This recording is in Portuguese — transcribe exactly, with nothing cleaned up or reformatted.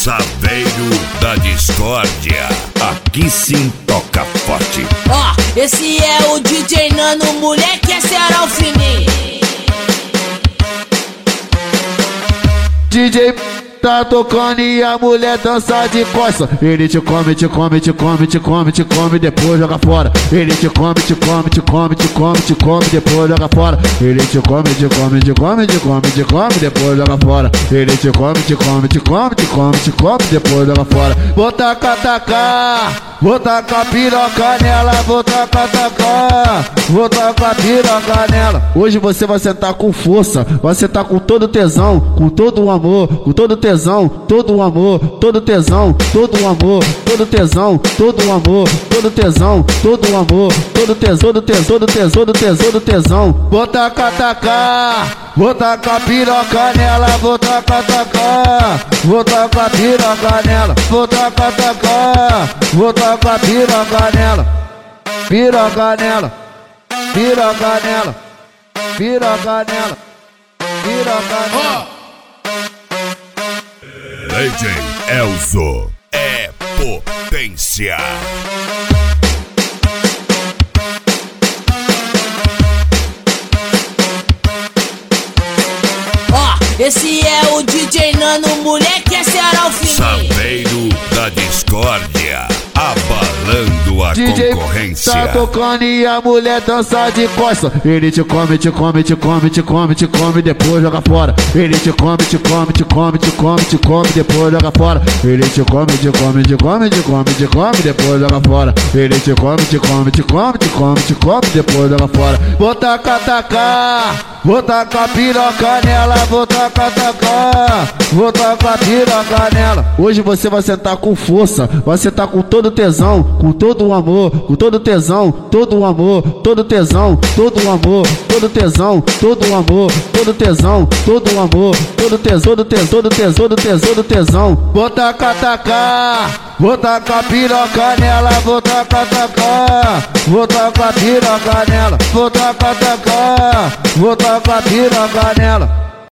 Saveiro da discórdia, aqui sim toca forte. Ó, oh, esse é o D J Nano, moleque, esse era o fininho. D J tá tocando e a mulher dança de costa. Ele te come, te come, te come, te come, te come, depois joga fora. Ele te come, te come, te come, te come, te come, depois joga fora. Ele te come, te come, te come, te come, te come, depois joga fora. Ele te come, te come, te come, te come, te come, depois joga fora. Vou tacar, tacar, vou tacar piroca nela, vou tacar, tacar, vou tacar piroca nela. Hoje você vai sentar com força, vai sentar com todo tesão, com todo o amor, com todo o tesão, todo o amor, todo tesão, todo o amor, todo tesão, todo o amor, todo tesão, todo o amor, todo tesão, todo tesão, todo tesão, todo tesão, todo tesão. Vou tacar, tacar, vou tacar piroca nela, vou tacar, tacar, vou tacar piroca nela, vou tacar, tacar, vou tacar piroca nela, piroca nela, piroca nela, piroca nela, piroca nela. D J Elzo é potência. Ó, oh, esse é o D J Nano, moleque, esse era o fininho. Saveiro da discórdia, abalando a D J concorrência. tá tocando e a mulher dança de costa. Ele te come, te come, te come, te come, te come, depois joga fora. Ele te come, te come, te come, te come, te come, depois joga fora. Ele te come, te come, te come, te come, te come, depois joga fora. Ele te come, te come, te come, te come, te come, depois joga fora. Vou tacar, tacar, vou tacar piroca nela, vou tacar, tacar, vou tacar piroca nela. Hoje você vai sentar com força, vai sentar com todo tesão, com todo o amor, com todo tesão, todo o amor, todo tesão, todo o amor, todo tesão, todo o amor, todo tesão, todo o amor, todo tesão, todo tesão, todo tesão, todo tesão, todo tesão. Vou tacar, tacar, vou tacar piroca nela, vou tacar, tacar, vou tacar piroca nela, vou tacar, tacar, vou tacar piroca nela,